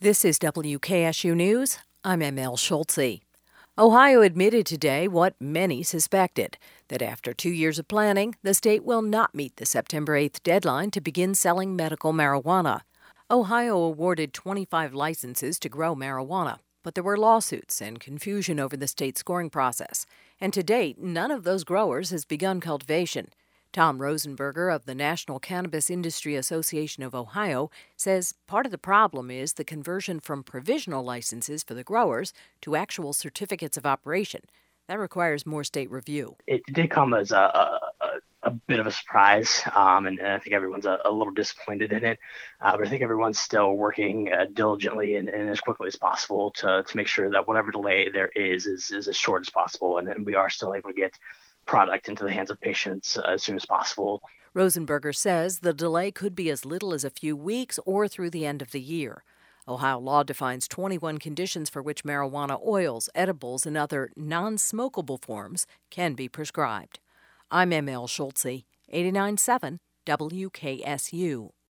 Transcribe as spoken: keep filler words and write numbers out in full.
This is W K S U News. I'm M L Schultze. Ohio admitted today what many suspected, that after two years of planning, the state will not meet the September eighth deadline to begin selling medical marijuana. Ohio awarded twenty-five licenses to grow marijuana, but there were lawsuits and confusion over the state scoring process. And to date, none of those growers has begun cultivation. Tom Rosenberger of the National Cannabis Industry Association of Ohio says part of the problem is the conversion from provisional licenses for the growers to actual certificates of operation. That requires more state review. It did come as a, a, a bit of a surprise, um, and, and I think everyone's a, a little disappointed in it. Uh, but I think everyone's still working uh, diligently and, and as quickly as possible to, to make sure that whatever delay there is is, is as short as possible, and then we are still able to get product into the hands of patients uh, as soon as possible. Rosenberger says the delay could be as little as a few weeks or through the end of the year. Ohio law defines twenty-one conditions for which marijuana oils, edibles, and other non-smokable forms can be prescribed. I'm M L Schultze, eighty-nine point seven W K S U.